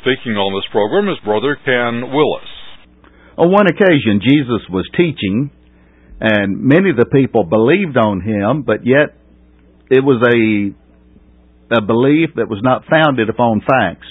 speaking on this program is Brother Ken Willis. On one occasion, Jesus was teaching, and many of the people believed on him, but yet it was a belief that was not founded upon facts.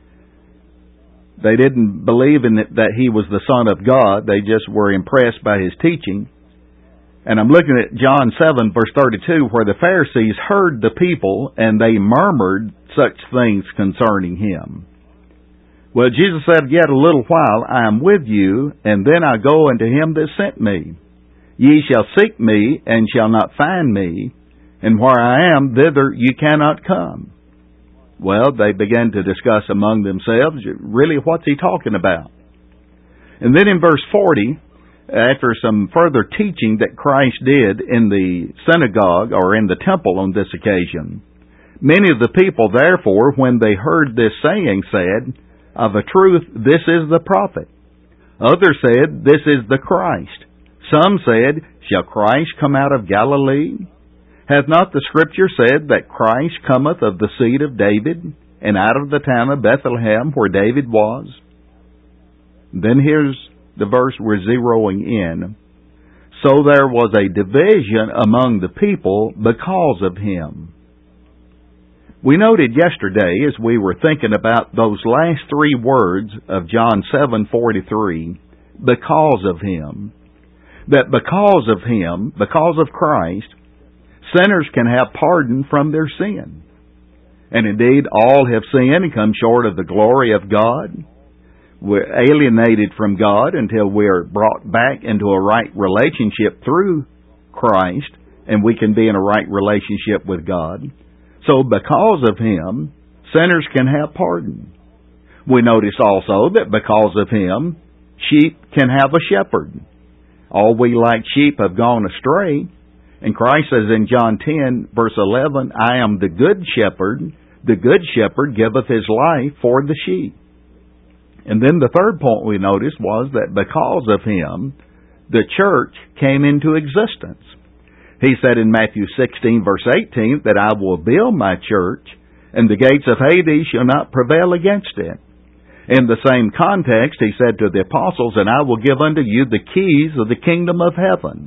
They didn't believe in it, that he was the Son of God. They just were impressed by his teaching. And I'm looking at John 7, verse 32, where the Pharisees heard the people, and they murmured such things concerning him. Well, Jesus said, "Yet a little while I am with you, and then I go unto him that sent me. Ye shall seek me, and shall not find me, and where I am, thither you cannot come." Well, they began to discuss among themselves, really, what's he talking about? And then in verse 40, after some further teaching that Christ did in the synagogue or in the temple on this occasion, many of the people, therefore, when they heard this saying, said, "Of a truth, this is the prophet." Others said, "This is the Christ." Some said, "Shall Christ come out of Galilee? Hath not the Scripture said that Christ cometh of the seed of David, and out of the town of Bethlehem, where David was?" Then here's the verse we're zeroing in. "So there was a division among the people because of him." We noted yesterday, as we were thinking about those last three words of John 7:43, because of him, that because of him, because of Christ, sinners can have pardon from their sin. And indeed, all have sinned and come short of the glory of God. We're alienated from God until we are brought back into a right relationship through Christ, and we can be in a right relationship with God. So because of him, sinners can have pardon. We notice also that because of him, sheep can have a shepherd. All we like sheep have gone astray. And Christ says in John 10, verse 11, "I am the good shepherd. The good shepherd giveth his life for the sheep." And then the third point we noticed was that because of him, the church came into existence. He said in Matthew 16, verse 18, that "I will build my church, and the gates of Hades shall not prevail against it." In the same context, he said to the apostles, "And I will give unto you the keys of the kingdom of heaven."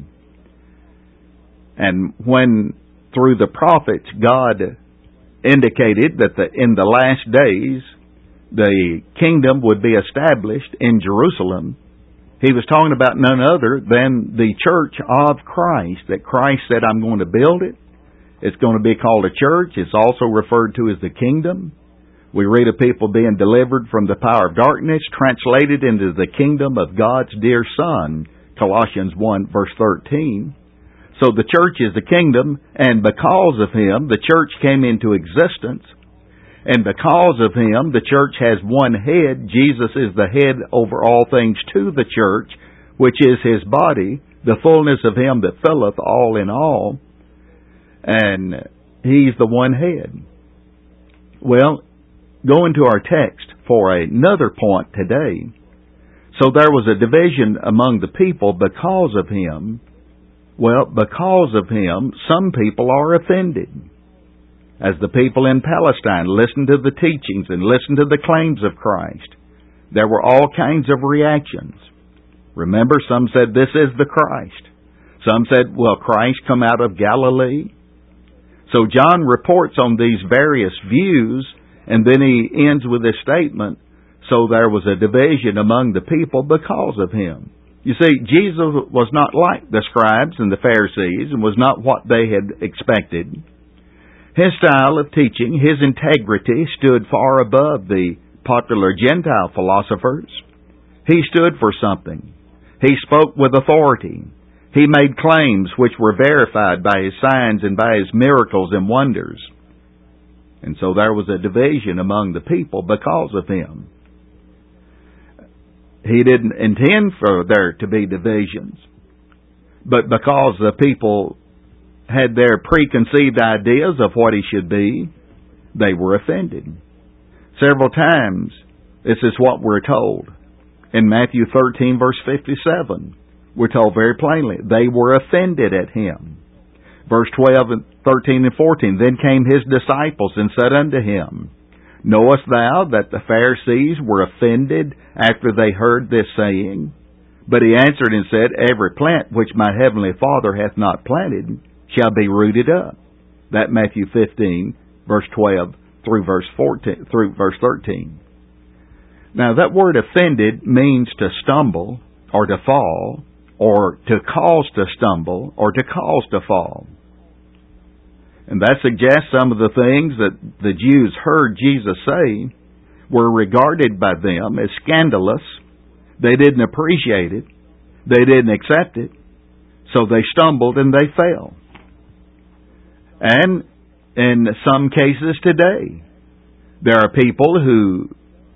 And when, through the prophets, God indicated that in the last days the kingdom would be established in Jerusalem, he was talking about none other than the church of Christ, that Christ said, "I'm going to build it. It's going to be called a church." It's also referred to as the kingdom. We read of people being delivered from the power of darkness, translated into the kingdom of God's dear Son, Colossians 1, verse 13. So the church is the kingdom, and because of him, the church came into existence. And because of him, the church has one head. Jesus is the head over all things to the church, which is his body, the fullness of him that filleth all in all. And he's the one head. Well, go into our text for another point today. So there was a division among the people because of him. Well, because of him, some people are offended. As the people in Palestine listened to the teachings and listened to the claims of Christ, there were all kinds of reactions. Remember, some said, "This is the Christ." Some said, "Will Christ come out of Galilee?" So John reports on these various views, and then he ends with this statement, "So there was a division among the people because of him." You see, Jesus was not like the scribes and the Pharisees, and was not what they had expected. His style of teaching, his integrity, stood far above the popular Gentile philosophers. He stood for something. He spoke with authority. He made claims which were verified by his signs and by his miracles and wonders. And so there was a division among the people because of him. He didn't intend for there to be divisions, but because the people had their preconceived ideas of what he should be, they were offended. Several times, this is what we're told. In Matthew 13, verse 57, we're told very plainly, they were offended at him. Verse 12 and 13 and 14, then came his disciples and said unto him, Knowest thou that the Pharisees were offended after they heard this saying? But he answered and said, Every plant which my heavenly Father hath not planted shall be rooted up. That Matthew 15, verse 12 through verse 13. Now that word offended means to stumble or to fall, or to cause to stumble or to cause to fall. And that suggests some of the things that the Jews heard Jesus say were regarded by them as scandalous. They didn't appreciate it. They didn't accept it. So they stumbled and they fell. And in some cases today, there are people who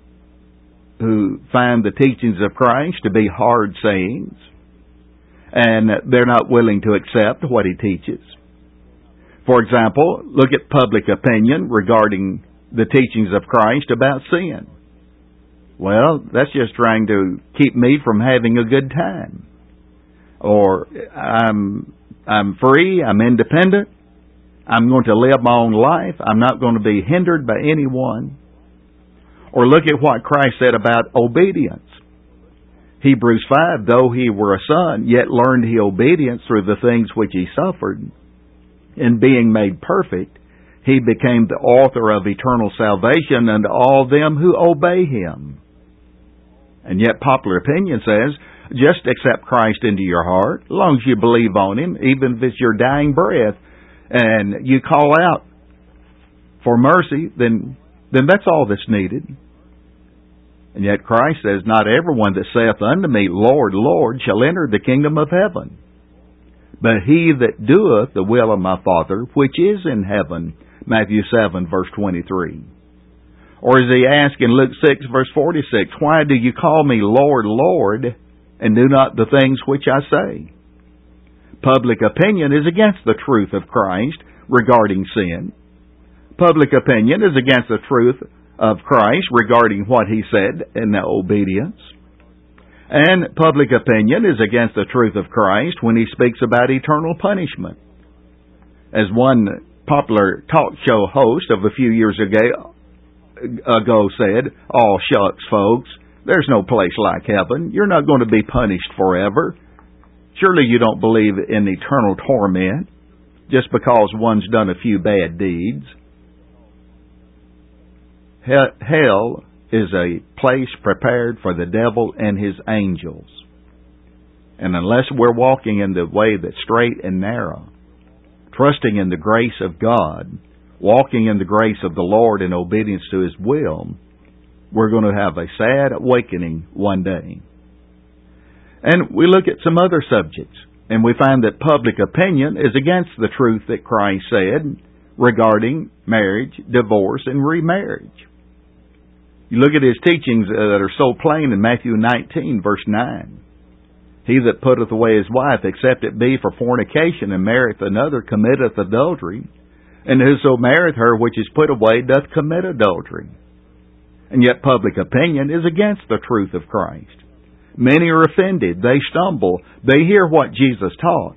find the teachings of Christ to be hard sayings, and they're not willing to accept what he teaches. For example, look at public opinion regarding the teachings of Christ about sin. Well, that's just trying to keep me from having a good time. Or, I'm free, I'm independent, I'm going to live my own life, I'm not going to be hindered by anyone. Or look at what Christ said about obedience. Hebrews 5, though he were a son, yet learned he obedience through the things which he suffered. In being made perfect, he became the author of eternal salvation unto all them who obey him. And yet popular opinion says, just accept Christ into your heart, as long as you believe on him, even if it's your dying breath, and you call out for mercy, then that's all that's needed. And yet Christ says, Not everyone that saith unto me, Lord, Lord, shall enter the kingdom of heaven, but he that doeth the will of my Father, which is in heaven. Matthew 7, verse 23. Or as he asked in Luke 6, verse 46, Why do you call me Lord, Lord, and do not the things which I say? Public opinion is against the truth of Christ regarding sin. Public opinion is against the truth of Christ regarding what he said in obedience. And public opinion is against the truth of Christ when he speaks about eternal punishment. As one popular talk show host of a few years ago said, "Oh, shucks, folks, there's no place like heaven. You're not going to be punished forever. Surely you don't believe in eternal torment just because one's done a few bad deeds." Hell is a place prepared for the devil and his angels. And unless we're walking in the way that's straight and narrow, trusting in the grace of God, walking in the grace of the Lord in obedience to his will, we're going to have a sad awakening one day. And we look at some other subjects, and we find that public opinion is against the truth that Christ said regarding marriage, divorce, and remarriage. You look at his teachings that are so plain in Matthew 19, verse 9. He that putteth away his wife, except it be for fornication, and marrieth another, committeth adultery. And whoso marrieth her which is put away doth commit adultery. And yet public opinion is against the truth of Christ. Many are offended. They stumble. They hear what Jesus taught.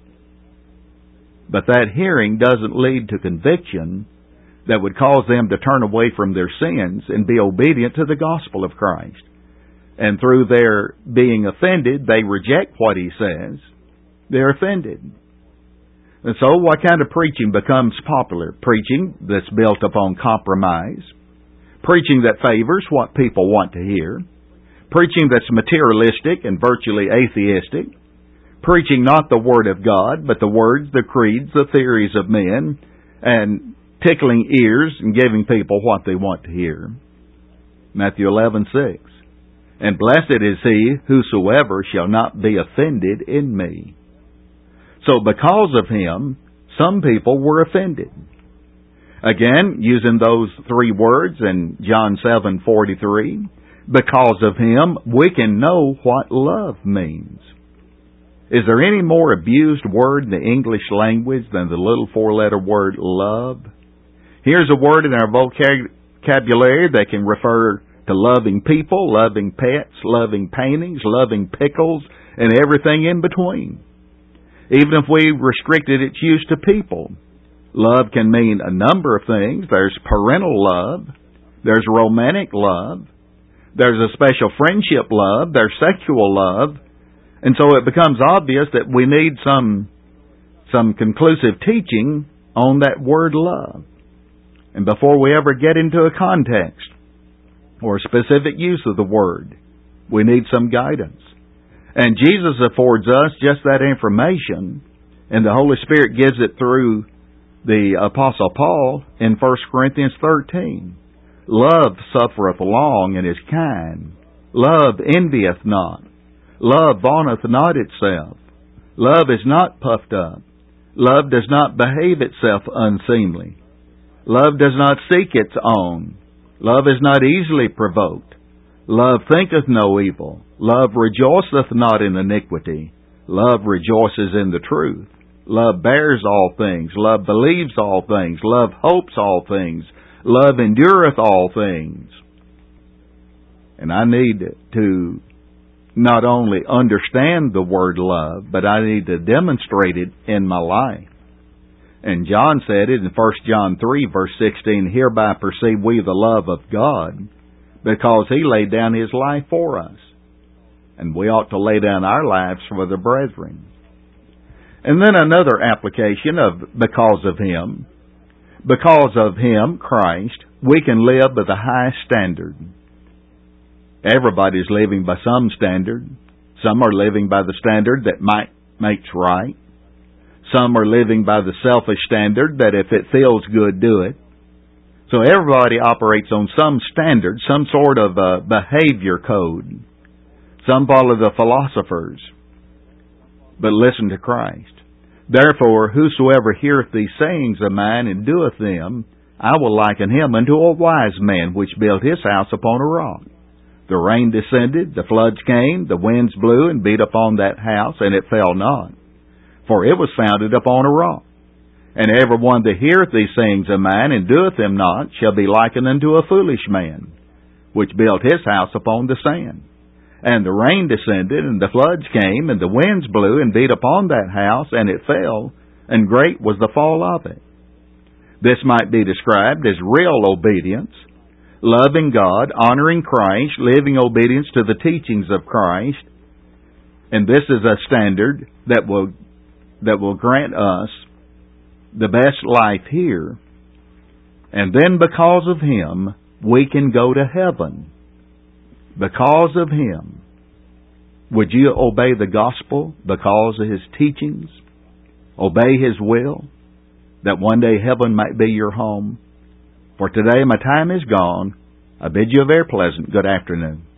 But that hearing doesn't lead to conviction that would cause them to turn away from their sins and be obedient to the gospel of Christ. And through their being offended, they reject what he says. They're offended. And so what kind of preaching becomes popular? Preaching that's built upon compromise. Preaching that favors what people want to hear. Preaching that's materialistic and virtually atheistic. Preaching not the Word of God, but the words, the creeds, the theories of men, and tickling ears and giving people what they want to hear. Matthew 11:6. And blessed is he whosoever shall not be offended in me. So because of him, some people were offended. Again, using those three words in John 7:43, because of him, we can know what love means. Is there any more abused word in the English language than the little four-letter word love? Here's a word in our vocabulary that can refer to loving people, loving pets, loving paintings, loving pickles, and everything in between. Even if we restricted its use to people, love can mean a number of things. There's parental love, There's romantic love. There's a special friendship love. There's sexual love. And so it becomes obvious that we need some conclusive teaching on that word love. And before we ever get into a context or a specific use of the word, we need some guidance. And Jesus affords us just that information, and the Holy Spirit gives it through the Apostle Paul in 1 Corinthians 13. Love suffereth long and is kind. Love envieth not. Love vaunteth not itself. Love is not puffed up. Love does not behave itself unseemly. Love does not seek its own. Love is not easily provoked. Love thinketh no evil. Love rejoiceth not in iniquity. Love rejoices in the truth. Love bears all things. Love believes all things. Love hopes all things. Love endureth all things. And I need to not only understand the word love, but I need to demonstrate it in my life. And John said it in 1 John 3, verse 16, hereby perceive we the love of God, because He laid down His life for us. And we ought to lay down our lives for the brethren. And then another application of because of Him. Because of Him, Christ, we can live by the highest standard. Everybody's living by some standard. Some are living by the standard that might makes right. Some are living by the selfish standard that if it feels good, do it. So everybody operates on some standard, some sort of a behavior code. Some follow the philosophers, but listen to Christ. Therefore, whosoever heareth these sayings of mine and doeth them, I will liken him unto a wise man which built his house upon a rock. The rain descended, the floods came, the winds blew and beat upon that house, and it fell not. For it was founded upon a rock. And every one that heareth these sayings of mine and doeth them not shall be likened unto a foolish man, which built his house upon the sand. And the rain descended, and the floods came, and the winds blew and beat upon that house, and it fell, and great was the fall of it. This might be described as real obedience, loving God, honoring Christ, living obedience to the teachings of Christ. And this is a standard that will grant us the best life here. And then because of Him, we can go to heaven. Because of Him. Would you obey the gospel because of His teachings? Obey His will, that one day heaven might be your home. For today my time is gone. I bid you a very pleasant good afternoon.